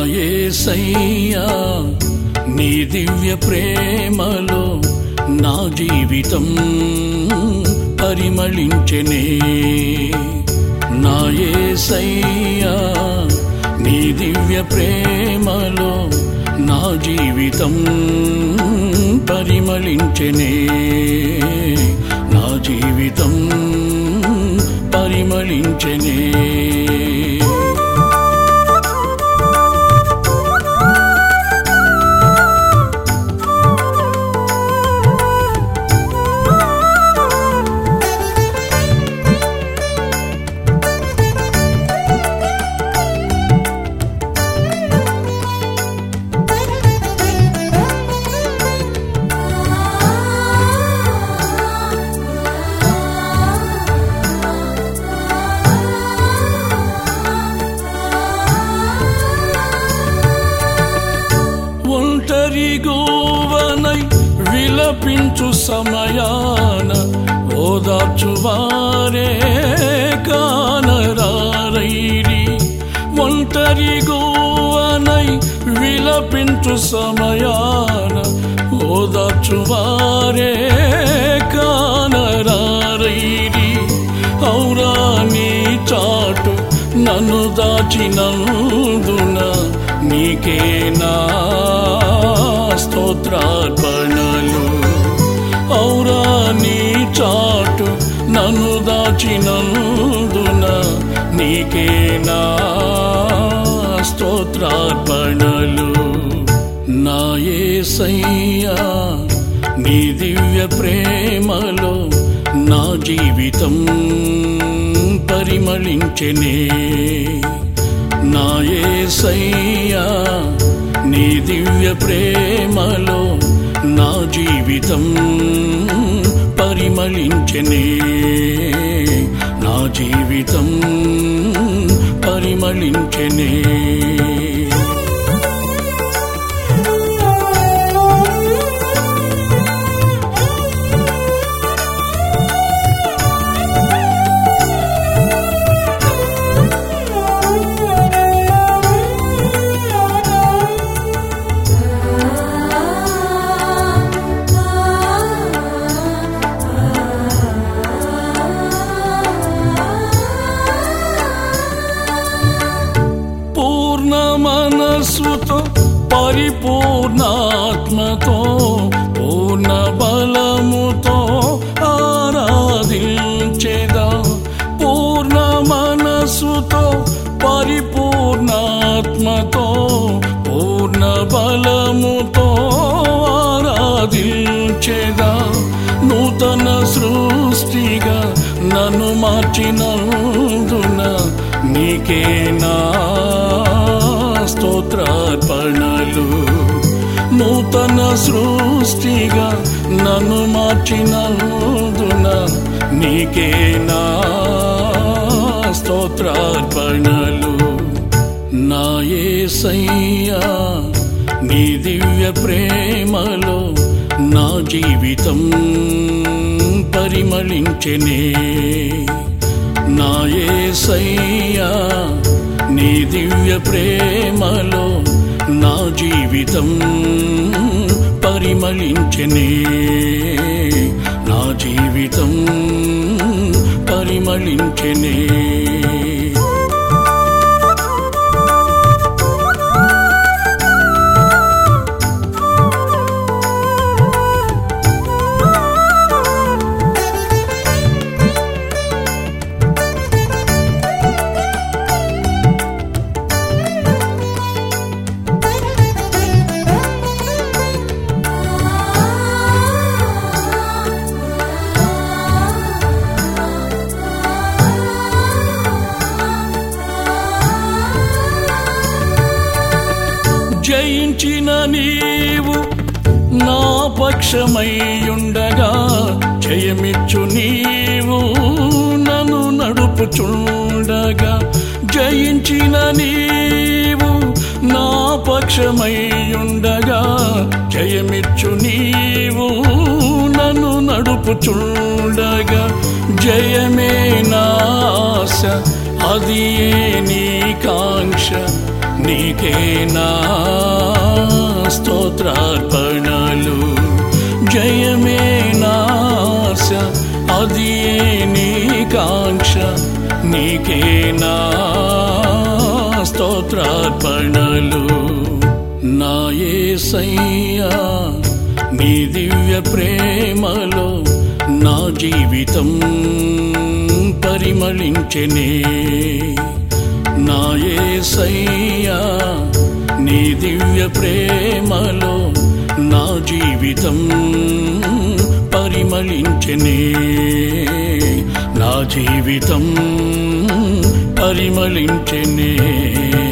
యేసయ్యా నీ దివ్య ప్రేమలో నా జీవితం పరిమళించెనే. నా యేసయ్యా నీ దివ్య ప్రేమలో నా జీవితం పరిమళించెనే. నా జీవితం పరిమళించెనే. ఒంటరిగోవనై విలపించు సమయాన ఓదార్చువారే కానరారైరి. ఒంటరిగోవనై విలపించు సమయాన ఓదార్చువారే కానరారైరి. ఔరా నీ చాటు నన్ను దాచినందున నీకే నా స్తోత్రార్పణలు. ఔరా నీ చాటు నన్ను దాచినందున నీకే నా స్తోత్రార్పణలు. నా యేసయ్యా నీ దివ్య ప్రేమలో నా జీవితం పరిమళించెనే. నా యేసయ్యా నీ దివ్య ప్రేమలో నా జీవితం పరిమళించెనే. నా జీవితం పరిమళించెనే. మనస్సుతో పరిపూర్ణాత్మతో పూర్ణ బలముతో ఆరాధించెదా. పూర్ణ మనస్సుతో పరిపూర్ణాత్మతో పూర్ణ బలముతో ఆరాధించెదా. నూతన సృష్టిగా నన్ను మార్చినందున నీకే నా స్తోత్రార్పణలు. నూతన సృష్టిగా నన్ను మార్చినందున నీకే నా స్తోత్రార్పణలు. నా యేసయ్యా నీ దివ్య ప్రేమలో నా జీవితం పరిమళించెనే. నా యేసయ్యా నీ దివ్య ప్రేమలో నా జీవితం పరిమళించెనే. నా జీవితం పరిమళించెనే. జయించిన నీవు నా పక్షమయ్యుండగా జయమిచ్చు నీవు నన్ను నడుపుచుండగా. జయించిన నీవు నా పక్షమయ్యుండగా జయమిచ్చు నీవు నన్ను నడుపుచుండగా. జయమే నా ఆశ అది నీ కాంక్ష నీకే నా స్తోత్రార్పణలు. జయమే నాశ అది నీ కాంక్ష, నీకే నా స్తోత్రార్పణలు. నా యేసయ్యా నీ దివ్య ప్రేమలో నా జీవితం పరిమళించెనే. నా యేసయ్యా నీ దివ్య ప్రేమలో నా జీవితం పరిమళించెనే. నా జీవితం పరిమళించెనే.